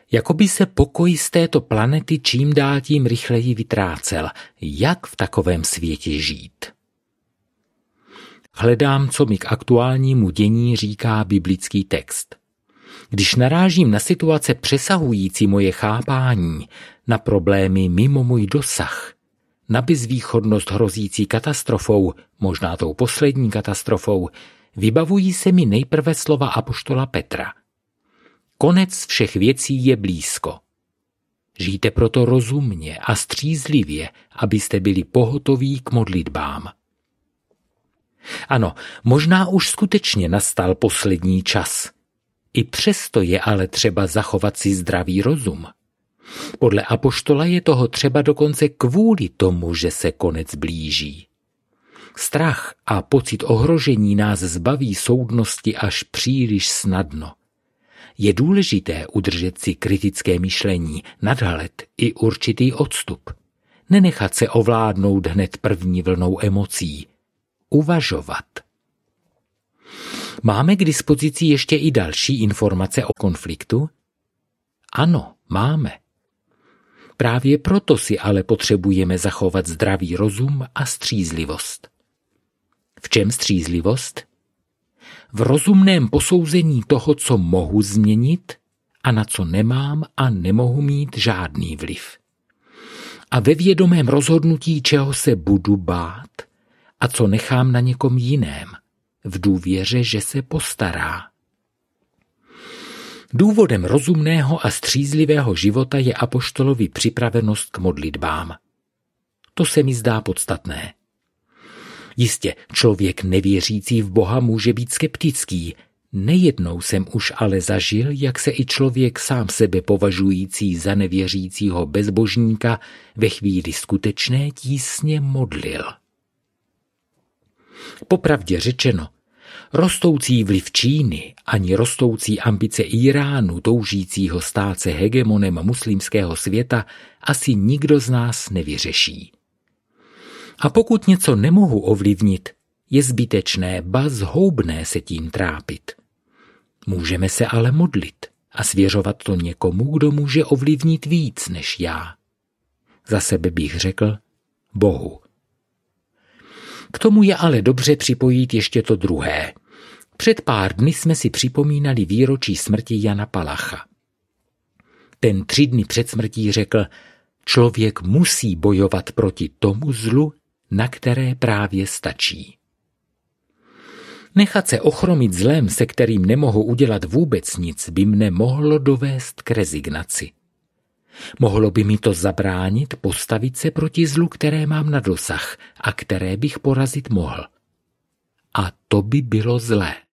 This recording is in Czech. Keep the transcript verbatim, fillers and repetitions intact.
Jako by se pokoj z této planety čím dál tím rychleji vytrácel. Jak v takovém světě žít? Hledám, co mi k aktuálnímu dění říká biblický text. Když narážím na situace přesahující moje chápání, na problémy mimo můj dosah, na bezvýchodnost hrozící katastrofou, možná tou poslední katastrofou, vybavují se mi nejprve slova apoštola Petra. Konec všech věcí je blízko. Žijte proto rozumně a střízlivě, abyste byli pohotoví k modlitbám. Ano, možná už skutečně nastal poslední čas. I přesto je ale třeba zachovat si zdravý rozum. Podle apoštola je toho třeba dokonce kvůli tomu, že se konec blíží. Strach a pocit ohrožení nás zbaví soudnosti až příliš snadno. Je důležité udržet si kritické myšlení, nadhled i určitý odstup. Nenechat se ovládnout hned první vlnou emocí. Uvažovat. Máme k dispozici ještě i další informace o konfliktu? Ano, máme. Právě proto si ale potřebujeme zachovat zdravý rozum a střízlivost. V čem střízlivost? V rozumném posouzení toho, co mohu změnit a na co nemám a nemohu mít žádný vliv. A ve vědomém rozhodnutí, čeho se budu bát a co nechám na někom jiném, v důvěře, že se postará. Důvodem rozumného a střízlivého života je apoštolovi připravenost k modlitbám. To se mi zdá podstatné. Jistě, člověk nevěřící v Boha může být skeptický. Nejednou jsem už ale zažil, jak se i člověk sám sebe považující za nevěřícího bezbožníka ve chvíli skutečné tísně modlil. Popravdě řečeno, rostoucí vliv Číny ani rostoucí ambice Íránu toužícího stát se hegemonem muslimského světa asi nikdo z nás nevyřeší. A pokud něco nemohu ovlivnit, je zbytečné, ba zhoubné se tím trápit. Můžeme se ale modlit a svěřovat to někomu, kdo může ovlivnit víc než já. Za sebe bych řekl Bohu. K tomu je ale dobře připojit ještě to druhé. Před pár dny jsme si připomínali výročí smrti Jana Palacha. Ten tři dny před smrtí řekl, člověk musí bojovat proti tomu zlu, na které právě stačí. Nechat se ochromit zlem, se kterým nemohu udělat vůbec nic, by mne mohlo dovést k rezignaci. Mohlo by mi to zabránit postavit se proti zlu, které mám na dosah a které bych porazit mohl. A to by bylo zlé.